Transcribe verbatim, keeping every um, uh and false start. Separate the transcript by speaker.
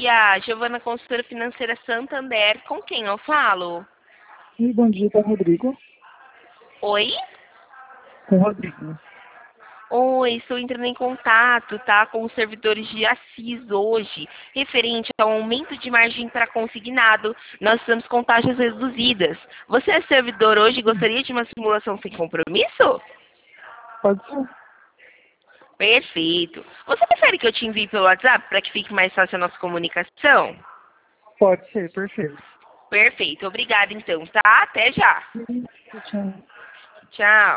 Speaker 1: dia, Giovana, consultora financeira Santander. Com quem eu falo?
Speaker 2: E bom dia, com o Rodrigo.
Speaker 1: Oi?
Speaker 2: Com o Rodrigo.
Speaker 1: Oi, estou entrando em contato, tá, com os servidores de Assis hoje, referente ao aumento de margem para consignado. Nós temos com taxas reduzidas. Você é servidor hoje e gostaria de uma simulação sem compromisso?
Speaker 2: Pode ser?
Speaker 1: Perfeito. Você prefere que eu te envie pelo WhatsApp para que fique mais fácil a nossa comunicação?
Speaker 2: Pode ser, perfeito.
Speaker 1: Perfeito. Obrigada, então, tá? Até já.
Speaker 2: Tchau.
Speaker 1: Tchau.